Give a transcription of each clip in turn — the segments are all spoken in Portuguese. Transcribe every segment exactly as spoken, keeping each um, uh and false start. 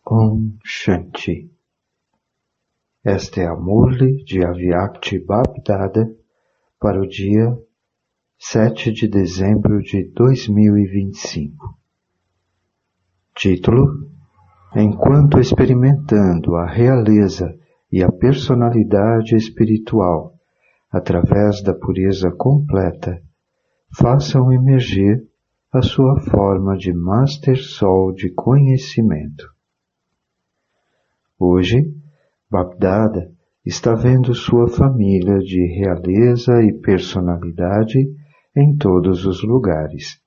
Om Shanti. Esta é a Murli de Avyakti Bapdada para o dia sete de dezembro de dois mil e vinte e cinco. Título: Enquanto experimentando a realeza e a personalidade espiritual através da pureza completa, façam emergir a sua forma de Master Sol de conhecimento. Hoje, Bapdada está vendo sua família de realeza e personalidade em todos os lugares.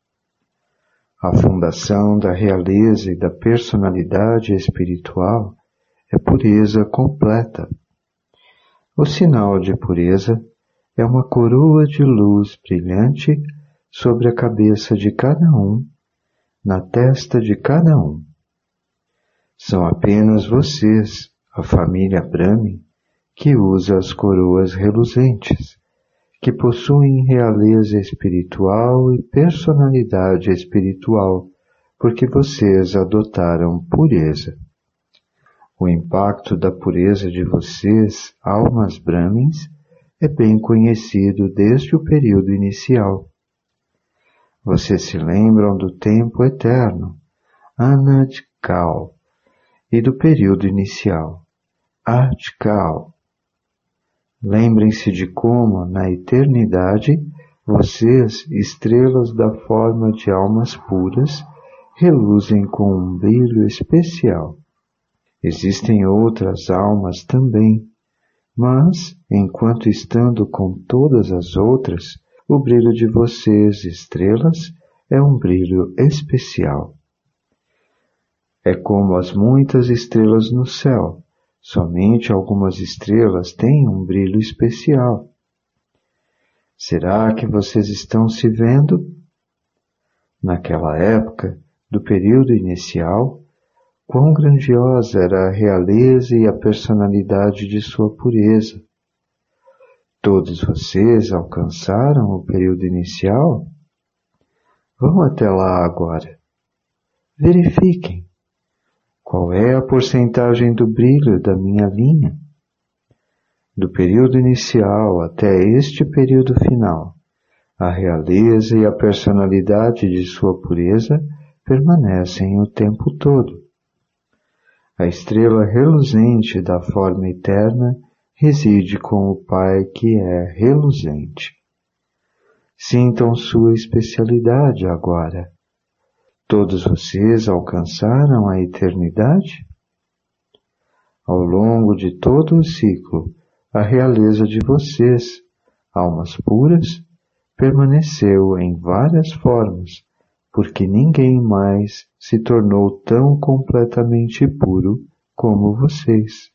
A fundação da realeza e da personalidade espiritual é pureza completa. O sinal de pureza é uma coroa de luz brilhante sobre a cabeça de cada um, na testa de cada um. São apenas vocês, a família Brahmin, que usa as coroas reluzentes, que possuem realeza espiritual e personalidade espiritual, porque vocês adotaram pureza. O impacto da pureza de vocês, almas Brahmins, é bem conhecido desde o período inicial. Vocês se lembram do tempo eterno, Anad Kal, e do período inicial, Ad Kal. Lembrem-se de como, na eternidade, vocês, estrelas da forma de almas puras, reluzem com um brilho especial. Existem outras almas também, mas, enquanto estando com todas as outras, o brilho de vocês, estrelas, é um brilho especial. É como as muitas estrelas no céu. Somente algumas estrelas têm um brilho especial. Será que vocês estão se vendo? Naquela época, do período inicial, quão grandiosa era a realeza e a personalidade de sua pureza. Todos vocês alcançaram o período inicial? Vão até lá agora. Verifiquem. Qual é a porcentagem do brilho da minha linha? Do período inicial até este período final, a realeza e a personalidade de sua pureza permanecem o tempo todo. A estrela reluzente da forma eterna reside com o Pai que é reluzente. Sintam sua especialidade agora. Todos vocês alcançaram a eternidade? Ao longo de todo o ciclo, a realeza de vocês, almas puras, permaneceu em várias formas, porque ninguém mais se tornou tão completamente puro como vocês.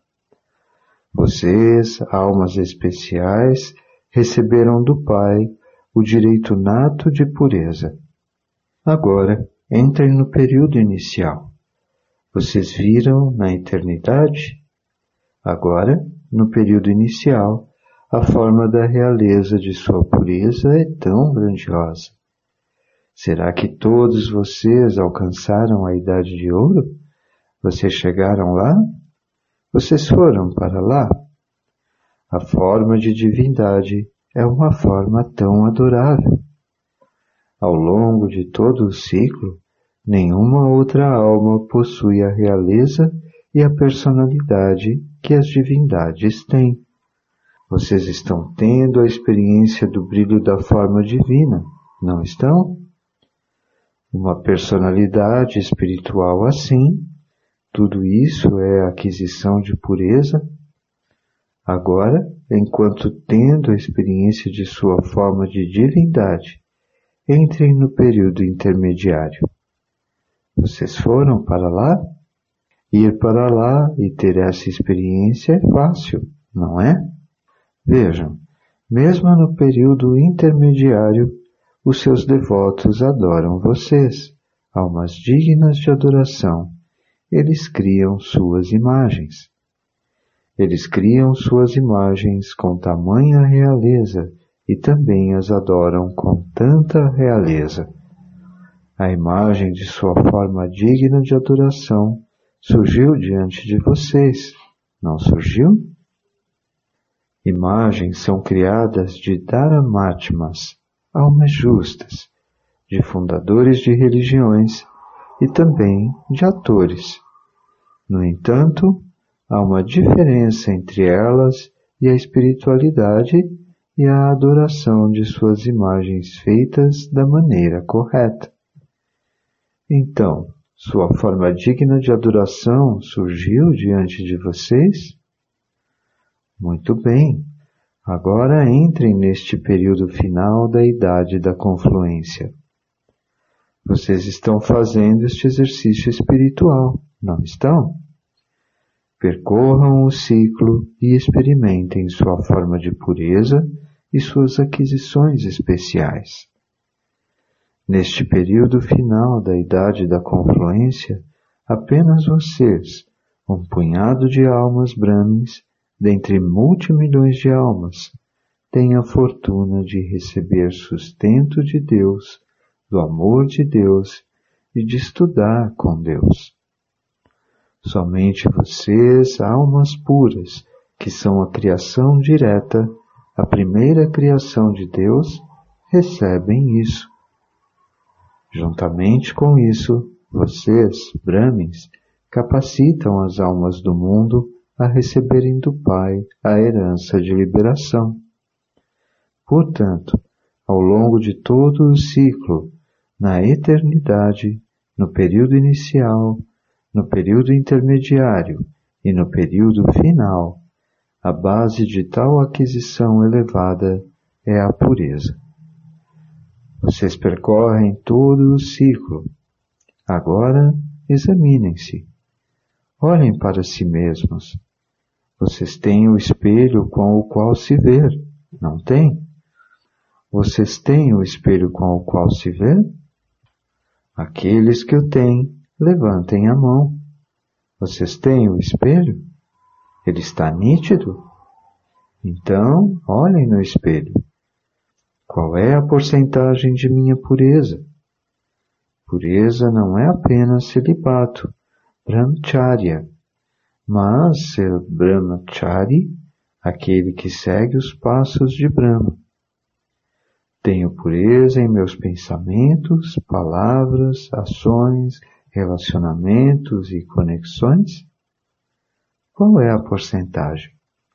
Vocês, almas especiais, receberam do Pai o direito nato de pureza. Agora, entrem no período inicial. Vocês viram na eternidade? Agora, no período inicial, a forma da realeza de sua pureza é tão grandiosa. Será que todos vocês alcançaram a idade de ouro? Vocês chegaram lá? Vocês foram para lá? A forma de divindade é uma forma tão adorável. Ao longo de todo o ciclo, nenhuma outra alma possui a realeza e a personalidade que as divindades têm. Vocês estão tendo a experiência do brilho da forma divina, não estão? Uma personalidade espiritual assim, tudo isso é aquisição de pureza? Agora, enquanto tendo a experiência de sua forma de divindade, entrem no período intermediário. Vocês foram para lá? Ir para lá e ter essa experiência é fácil, não é? Vejam, mesmo no período intermediário, os seus devotos adoram vocês, almas dignas de adoração. Eles criam suas imagens. Eles criam suas imagens com tamanha realeza e também as adoram com tanta realeza. A imagem de sua forma digna de adoração surgiu diante de vocês, não surgiu? Imagens são criadas de Dharmatmas, almas justas, de fundadores de religiões e também de atores. No entanto, há uma diferença entre elas e a espiritualidade e a adoração de suas imagens feitas da maneira correta. Então, sua forma digna de adoração surgiu diante de vocês? Muito bem. Agora entrem neste período final da idade da confluência. Vocês estão fazendo este exercício espiritual, não estão? Percorram o ciclo e experimentem sua forma de pureza e suas aquisições especiais. Neste período final da idade da confluência, apenas vocês, um punhado de almas brahmins, dentre multimilhões de almas, têm a fortuna de receber sustento de Deus, do amor de Deus e de estudar com Deus. Somente vocês, almas puras, que são a criação direta, a primeira criação de Deus, recebem isso. Juntamente com isso, vocês, Brahmins, capacitam as almas do mundo a receberem do Pai a herança de liberação. Portanto, ao longo de todo o ciclo, na eternidade, no período inicial, no período intermediário e no período final, a base de tal aquisição elevada é a pureza. Vocês percorrem todo o ciclo. Agora, examinem-se. Olhem para si mesmos. Vocês têm o espelho com o qual se ver, não têm? Vocês têm o espelho com o qual se ver? Aqueles que o têm, levantem a mão. Vocês têm o espelho? Ele está nítido? Então, olhem no espelho. Qual é a porcentagem de minha pureza? Pureza não é apenas celibato, brahmacharya, mas ser brahmachari, aquele que segue os passos de Brahma. Tenho pureza em meus pensamentos, palavras, ações, relacionamentos e conexões? Qual é a porcentagem?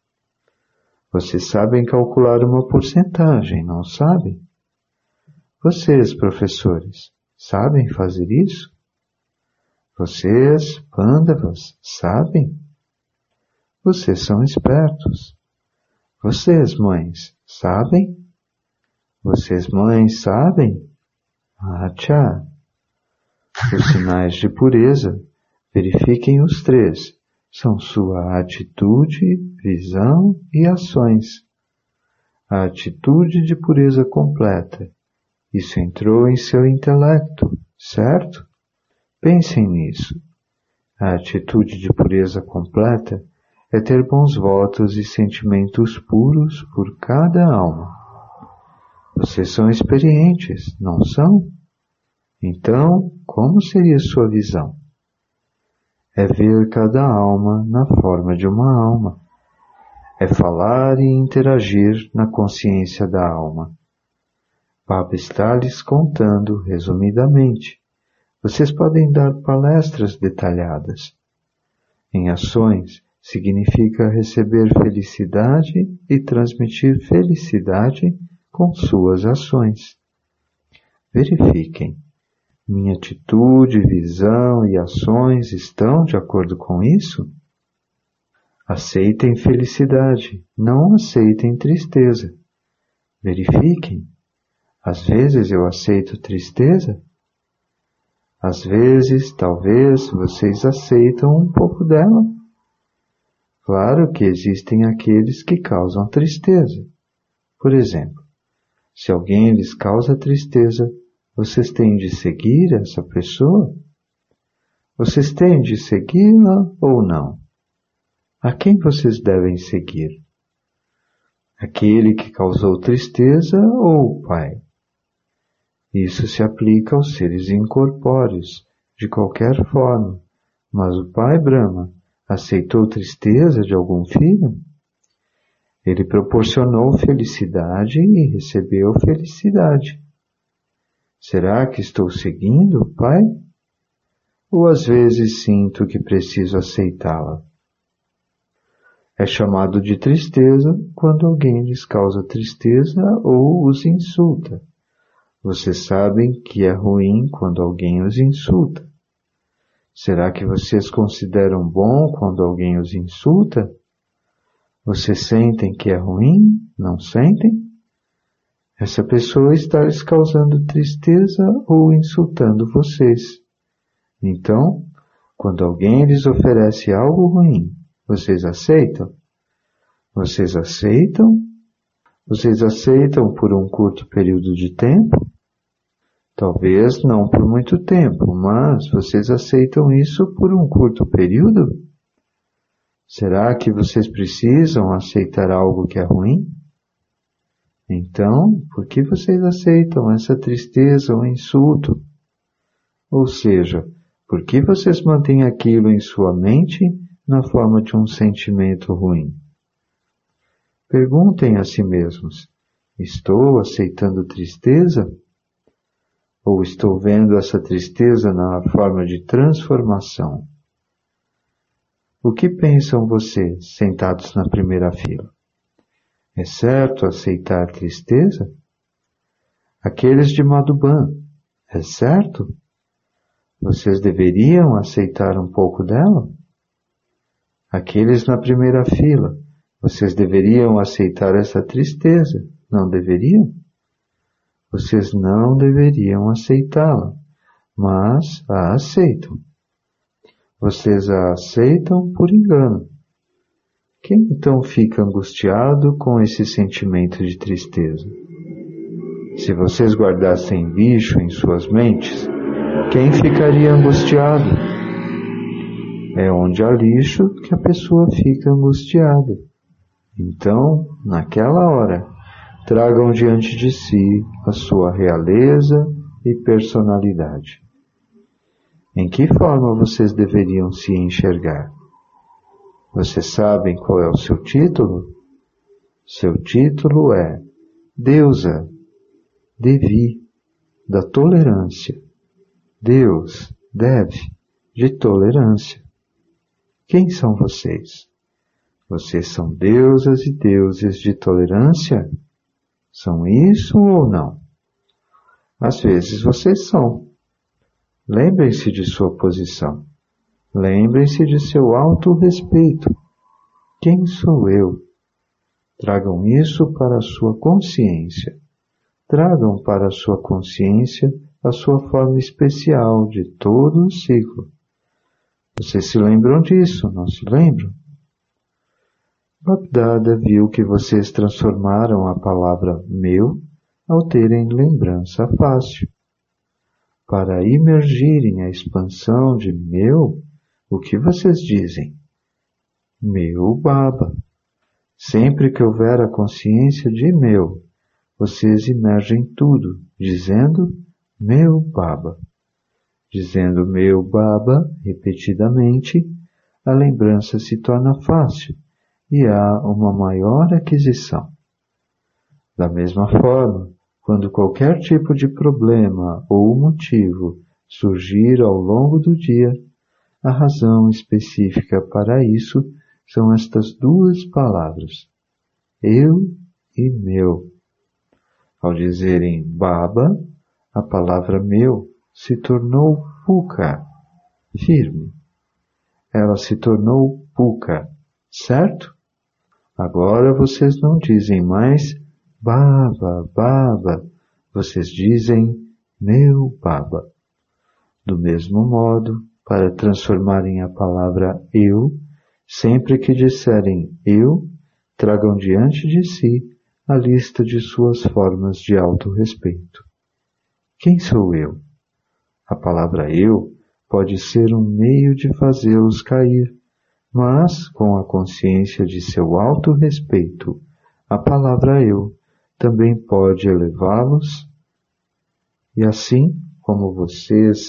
Vocês sabem calcular uma porcentagem, não sabem? Vocês, professores, sabem fazer isso? Vocês, pândavas, sabem? Vocês são espertos. Vocês, mães, sabem? Vocês, mães, sabem? Ah, tchá! Os sinais de pureza, verifiquem os três. São sua atitude, visão e ações. A atitude de pureza completa. Isso entrou em seu intelecto, certo? Pensem nisso. A atitude de pureza completa é ter bons votos e sentimentos puros por cada alma. Vocês são experientes, não são? Então, como seria sua visão? É ver cada alma na forma de uma alma. É falar e interagir na consciência da alma. Baba está lhes contando resumidamente. Vocês podem dar palestras detalhadas. Em ações, significa receber felicidade e transmitir felicidade com suas ações. Verifiquem. Minha atitude, visão e ações estão de acordo com isso? Aceitem felicidade, não aceitem tristeza. Verifiquem. Às vezes eu aceito tristeza. Às vezes, talvez, vocês aceitam um pouco dela. Claro que existem aqueles que causam tristeza. Por exemplo, se alguém lhes causa tristeza, vocês têm de seguir essa pessoa? Vocês têm de segui-la ou não? A quem vocês devem seguir? Aquele que causou tristeza ou o pai? Isso se aplica aos seres incorpóreos, de qualquer forma, Mas o pai Brahma aceitou tristeza de algum filho? Ele proporcionou felicidade e recebeu felicidade. Será que estou seguindo o pai? Ou às vezes sinto que preciso aceitá-la? É chamado de tristeza quando alguém lhes causa tristeza ou os insulta. Vocês sabem que é ruim quando alguém os insulta. Será que vocês consideram bom quando alguém os insulta? Vocês sentem que é ruim? Não sentem? Essa pessoa está lhes causando tristeza ou insultando vocês. Então, quando alguém lhes oferece algo ruim, vocês aceitam? Vocês aceitam? Vocês aceitam por um curto período de tempo? Talvez não por muito tempo, mas vocês aceitam isso por um curto período? Será que vocês precisam aceitar algo que é ruim? Então, por que vocês aceitam essa tristeza ou insulto? Ou seja, por que vocês mantêm aquilo em sua mente na forma de um sentimento ruim? Perguntem a si mesmos, estou aceitando tristeza? Ou estou vendo essa tristeza na forma de transformação? O que pensam vocês, sentados na primeira fila? É certo aceitar tristeza? Aqueles de Madhuban, é certo? Vocês deveriam aceitar um pouco dela? Aqueles na primeira fila, vocês deveriam aceitar essa tristeza, não deveriam? Vocês não deveriam aceitá-la, mas a aceitam. Vocês a aceitam por engano. Quem então fica angustiado com esse sentimento de tristeza? Se vocês guardassem lixo em suas mentes, quem ficaria angustiado? É onde há lixo que a pessoa fica angustiada. Então, naquela hora, tragam diante de si a sua realeza e personalidade. Em que forma vocês deveriam se enxergar? Vocês sabem qual é o seu título? Seu título é Deusa, Devi, da tolerância. Deus, Dev, de tolerância. Quem são vocês? Vocês são deusas e deuses de tolerância? São isso ou não? Às vezes vocês são. Lembrem-se de sua posição. Lembrem-se de seu autorrespeito. Quem sou eu? Tragam isso para a sua consciência. Tragam para a sua consciência a sua forma especial de todo o ciclo. Vocês se lembram disso, não se lembram? Bapdada viu que vocês transformaram a palavra meu ao terem lembrança fácil. Para imergirem a expansão de meu, o que vocês dizem? Meu Baba. Sempre que houver a consciência de meu, vocês imergem tudo, dizendo meu Baba. Dizendo meu Baba repetidamente, a lembrança se torna fácil e há uma maior aquisição. Da mesma forma, quando qualquer tipo de problema ou motivo surgir ao longo do dia, a razão específica para isso são estas duas palavras, eu e meu. Ao dizerem Baba, a palavra meu se tornou Puka, firme. Ela se tornou Puka, certo? Agora vocês não dizem mais Baba, Baba, vocês dizem meu Baba. Do mesmo modo, para transformarem a palavra eu, sempre que disserem eu, tragam diante de si a lista de suas formas de autorrespeito. Quem sou eu? A palavra eu pode ser um meio de fazê-los cair, mas com a consciência de seu autorrespeito, a palavra eu também pode elevá-los, e assim como vocês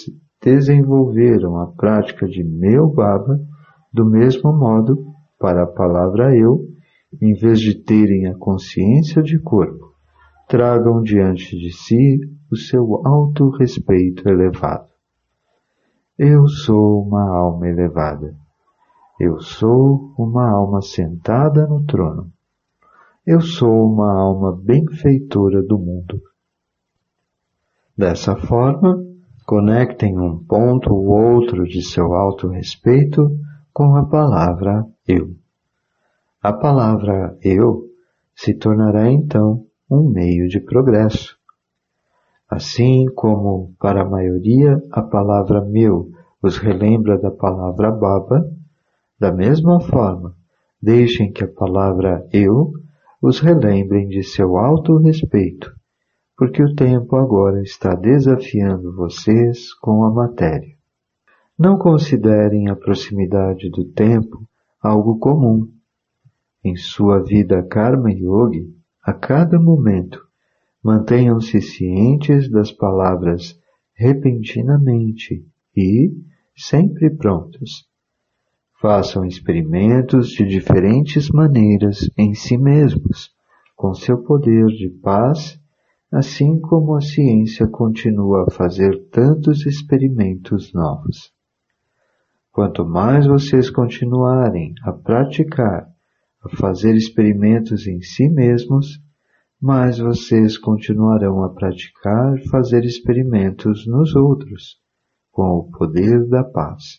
desenvolveram a prática de meu Baba, do mesmo modo, para a palavra eu, em vez de terem a consciência de corpo, tragam diante de si o seu auto-respeito elevado. Eu sou uma alma elevada. Eu sou uma alma sentada no trono. Eu sou uma alma benfeitora do mundo. Dessa forma, conectem um ponto ou outro de seu auto-respeito com a palavra eu. A palavra eu se tornará então um meio de progresso. Assim como para a maioria a palavra meu os relembra da palavra Baba, da mesma forma, deixem que a palavra eu os relembrem de seu auto-respeito, porque o tempo agora está desafiando vocês com a matéria. Não considerem a proximidade do tempo algo comum. Em sua vida Karma Yogi, a cada momento, mantenham-se cientes das palavras repentinamente e sempre prontos. Façam experimentos de diferentes maneiras em si mesmos, com seu poder de paz, assim como a ciência continua a fazer tantos experimentos novos. Quanto mais vocês continuarem a praticar, a fazer experimentos em si mesmos, mais vocês continuarão a praticar fazer experimentos nos outros, com o poder da paz.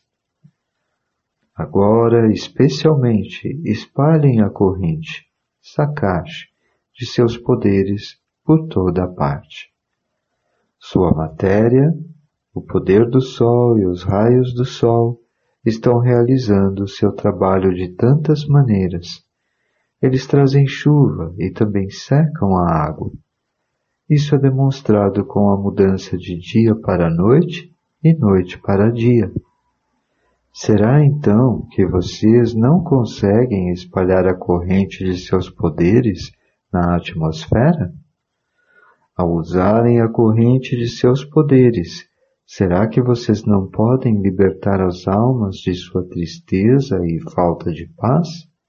Agora, especialmente, espalhem a corrente, Sakash, de seus poderes por toda a parte. Sua matéria, o poder do Sol e os raios do Sol estão realizando seu trabalho de tantas maneiras. Eles trazem chuva e também secam a água. Isso é demonstrado com a mudança de dia para noite e noite para dia. Será então que vocês não conseguem espalhar a corrente de seus poderes na atmosfera? Ao usarem a corrente de seus poderes, será que vocês não podem libertar as almas de sua tristeza e falta de paz?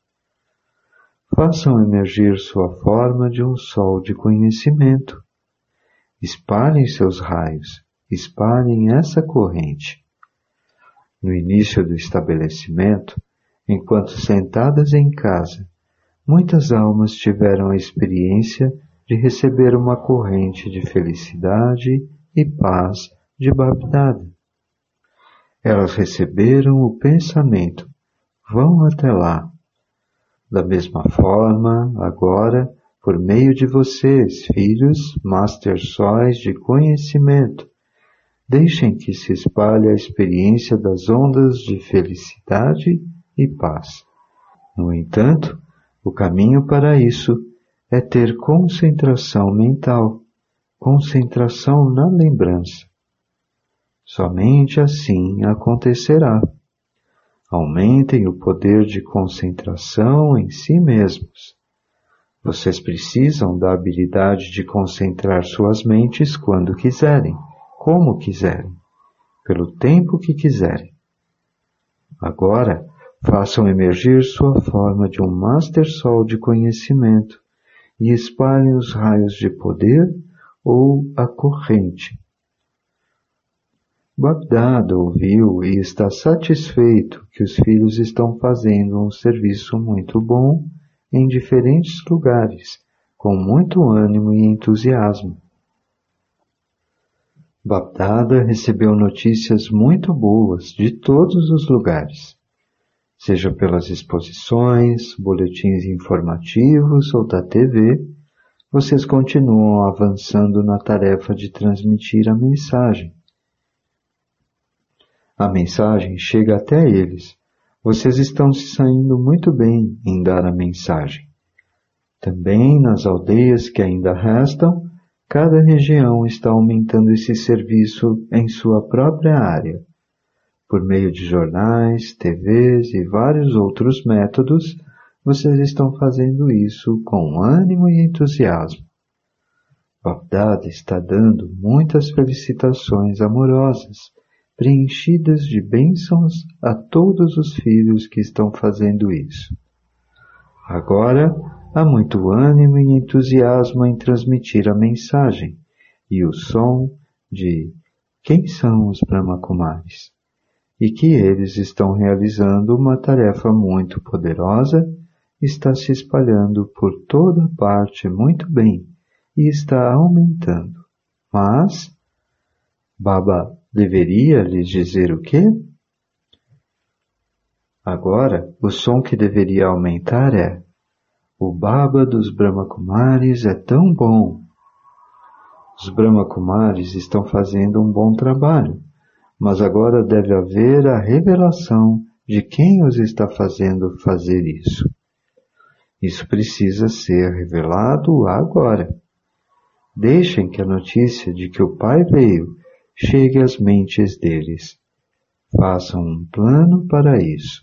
Façam emergir sua forma de um sol de conhecimento. Espalhem seus raios, espalhem essa corrente. No início do estabelecimento, enquanto sentadas em casa, muitas almas tiveram a experiência de receber uma corrente de felicidade e paz de Bapdada. Elas receberam o pensamento, vão até lá. Da mesma forma, agora, por meio de vocês, filhos, Master Sóis de conhecimento, deixem que se espalhe a experiência das ondas de felicidade e paz. No entanto, o caminho para isso é ter concentração mental, concentração na lembrança. Somente assim acontecerá. Aumentem o poder de concentração em si mesmos. Vocês precisam da habilidade de concentrar suas mentes quando quiserem, como quiserem, pelo tempo que quiserem. Agora, façam emergir sua forma de um Master Sol de conhecimento e espalhem os raios de poder ou a corrente. Bapdada ouviu e está satisfeito que os filhos estão fazendo um serviço muito bom em diferentes lugares, com muito ânimo e entusiasmo. Bapdada recebeu notícias muito boas de todos os lugares, seja pelas exposições, boletins informativos ou da T V, vocês continuam avançando na tarefa de transmitir a mensagem. A mensagem chega até eles. Vocês estão se saindo muito bem em dar a mensagem. Também nas aldeias que ainda restam, cada região está aumentando esse serviço em sua própria área. Por meio de jornais, T Vs e vários outros métodos, vocês estão fazendo isso com ânimo e entusiasmo. Bapdada está dando muitas felicitações amorosas, preenchidas de bênçãos a todos os filhos que estão fazendo isso. Agora, há muito ânimo e entusiasmo em transmitir a mensagem e o som de quem são os Brahmakumaris, e que eles estão realizando uma tarefa muito poderosa, está se espalhando por toda parte muito bem e está aumentando. Mas, Baba deveria lhes dizer o quê? Agora, o som que deveria aumentar é: o Baba dos Brahmakumaris é tão bom. Os Brahmakumaris estão fazendo um bom trabalho, mas agora deve haver a revelação de quem os está fazendo fazer isso. Isso precisa ser revelado agora. Deixem que a notícia de que o Pai veio chegue às mentes deles. Façam um plano para isso.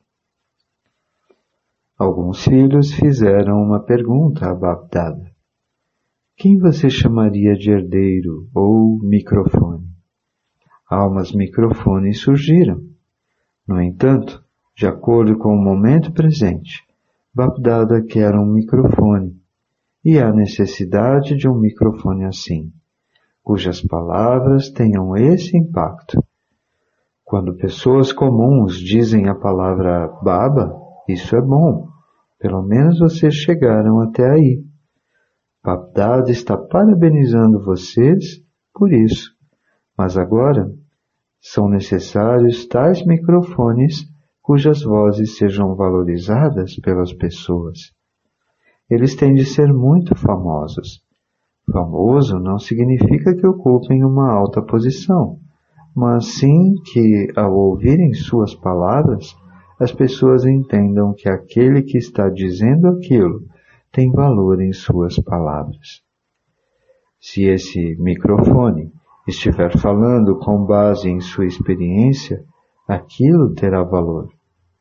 Alguns filhos fizeram uma pergunta a Bapdada. Quem você chamaria de herdeiro ou microfone? Almas microfones surgiram. No entanto, de acordo com o momento presente, Bapdada quer um microfone, e há necessidade de um microfone assim, cujas palavras tenham esse impacto. Quando pessoas comuns dizem a palavra Baba, isso é bom. Pelo menos vocês chegaram até aí. Bapdada está parabenizando vocês por isso. Mas agora, são necessários tais microfones cujas vozes sejam valorizadas pelas pessoas. Eles têm de ser muito famosos. Famoso não significa que ocupem uma alta posição, mas sim que, ao ouvirem suas palavras, as pessoas entendam que aquele que está dizendo aquilo tem valor em suas palavras. Se esse microfone estiver falando com base em sua experiência, aquilo terá valor.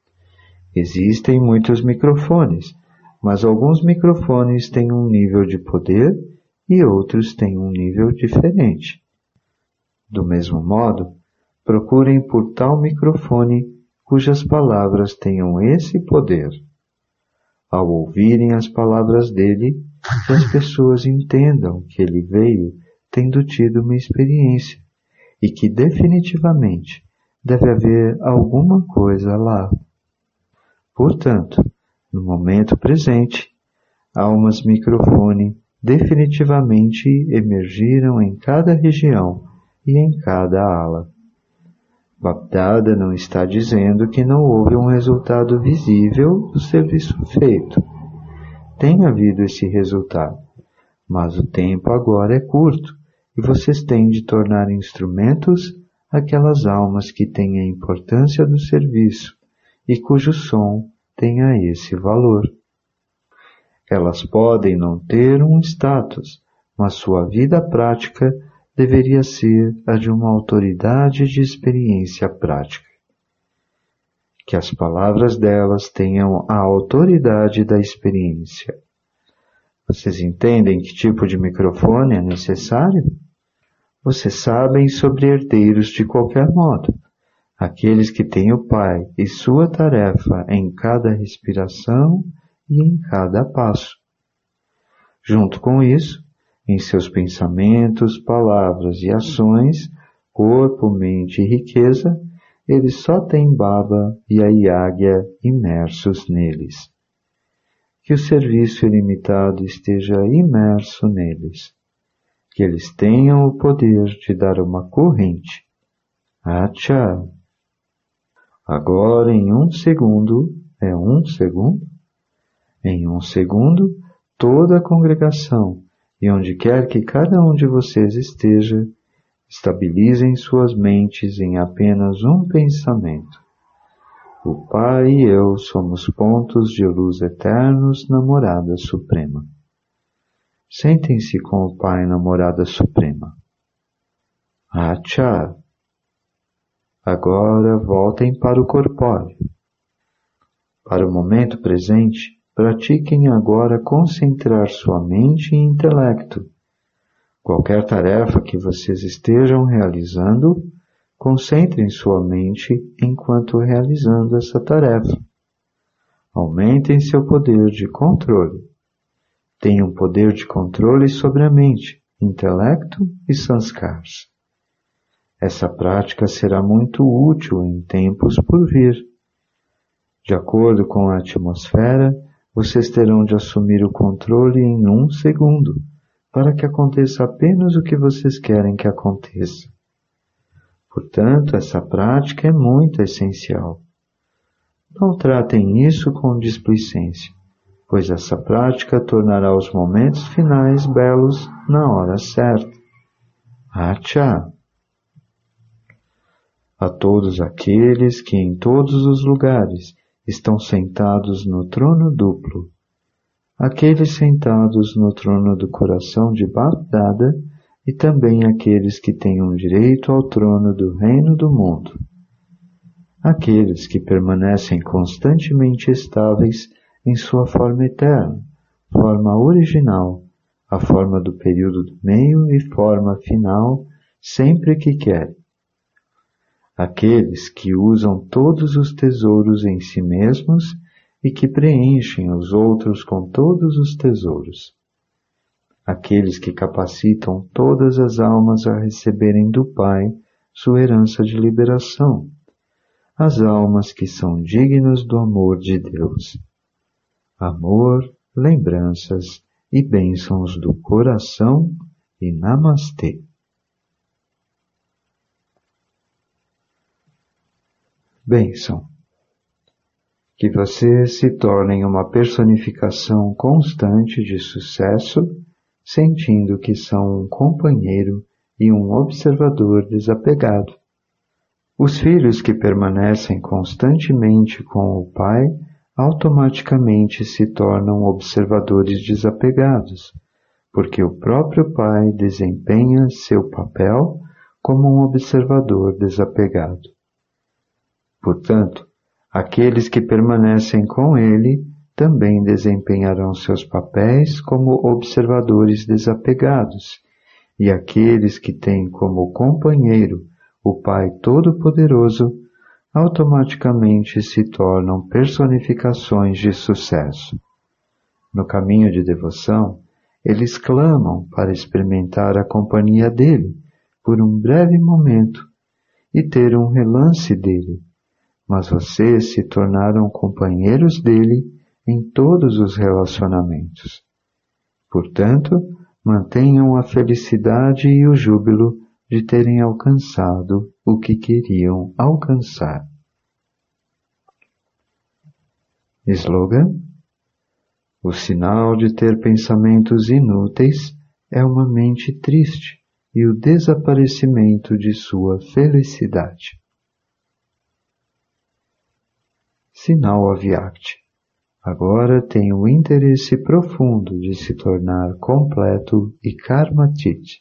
Existem muitos microfones, mas alguns microfones têm um nível de poder e outros têm um nível diferente. Do mesmo modo, procurem por tal microfone cujas palavras tenham esse poder. Ao ouvirem as palavras dele, as pessoas entendam que ele veio tendo tido uma experiência e que definitivamente deve haver alguma coisa lá. Portanto, no momento presente, almas microfone definitivamente emergiram em cada região e em cada ala. Bapdada não está dizendo que não houve um resultado visível do serviço feito. Tem havido esse resultado, mas o tempo agora é curto e vocês têm de tornar instrumentos aquelas almas que têm a importância do serviço e cujo som tenha esse valor. Elas podem não ter um status, mas sua vida prática deveria ser a de uma autoridade de experiência prática. Que as palavras delas tenham a autoridade da experiência. Vocês entendem que tipo de microfone é necessário? Vocês sabem sobre herdeiros de qualquer modo, aqueles que têm o Pai e sua tarefa em cada respiração e em cada passo. Junto com isso, em seus pensamentos, palavras e ações, corpo, mente e riqueza, eles só têm Baba e a Yagya imersos neles. Que o serviço ilimitado esteja imerso neles. Que eles tenham o poder de dar uma corrente. Acha! Agora, em um segundo, é um segundo? Em um segundo, toda a congregação, e onde quer que cada um de vocês esteja, estabilizem suas mentes em apenas um pensamento. O Pai e eu somos pontos de luz eternos na morada suprema. Sentem-se com o Pai na morada suprema. Acha! Agora voltem para o corpóreo. Para o momento presente, pratiquem agora concentrar sua mente e intelecto. Qualquer tarefa que vocês estejam realizando, concentrem sua mente enquanto realizando essa tarefa. Aumentem seu poder de controle. Tenham poder de controle sobre a mente, intelecto e sanskars. Essa prática será muito útil em tempos por vir. De acordo com a atmosfera, vocês terão de assumir o controle em um segundo, para que aconteça apenas o que vocês querem que aconteça. Portanto, essa prática é muito essencial. Não tratem isso com displicência, pois essa prática tornará os momentos finais belos na hora certa. Acha! A todos aqueles que em todos os lugares estão sentados no trono duplo, aqueles sentados no trono do coração de Bap-dada e também aqueles que tenham direito ao trono do reino do mundo, aqueles que permanecem constantemente estáveis em sua forma eterna, forma original, a forma do período do meio e forma final, sempre que querem. Aqueles que usam todos os tesouros em si mesmos e que preenchem os outros com todos os tesouros. Aqueles que capacitam todas as almas a receberem do Pai sua herança de liberação. As almas que são dignas do amor de Deus. Amor, lembranças e bênçãos do coração e Namastê. Bênção. Que vocês se tornem uma personificação constante de sucesso, sentindo que são um companheiro e um observador desapegado. Os filhos que permanecem constantemente com o Pai automaticamente se tornam observadores desapegados, porque o próprio Pai desempenha seu papel como um observador desapegado. Portanto, aqueles que permanecem com ele também desempenharão seus papéis como observadores desapegados, e aqueles que têm como companheiro o Pai Todo-Poderoso automaticamente se tornam personificações de sucesso. No caminho de devoção, eles clamam para experimentar a companhia dele por um breve momento e ter um relance dele, mas vocês se tornaram companheiros dele em todos os relacionamentos. Portanto, mantenham a felicidade e o júbilo de terem alcançado o que queriam alcançar. Slogan: o sinal de ter pensamentos inúteis é uma mente triste e o desaparecimento de sua felicidade. Sinal Avyakti. Agora tenho o interesse profundo de se tornar completo e karmatit.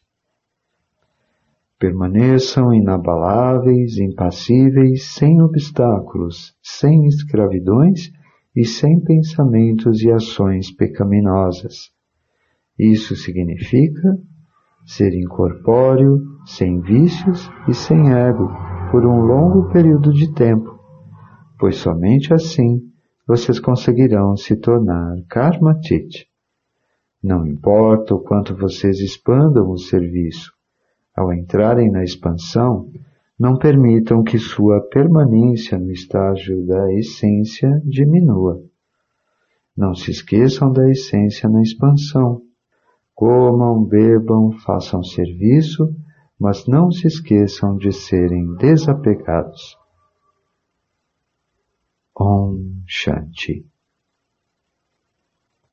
Permaneçam inabaláveis, impassíveis, sem obstáculos, sem escravidões e sem pensamentos e ações pecaminosas. Isso significa ser incorpóreo, sem vícios e sem ego, por um longo período de tempo, pois somente assim vocês conseguirão se tornar karmatit. Não importa o quanto vocês expandam o serviço, ao entrarem na expansão, não permitam que sua permanência no estágio da essência diminua. Não se esqueçam da essência na expansão. Comam, bebam, façam serviço, mas não se esqueçam de serem desapegados. Om Shanti.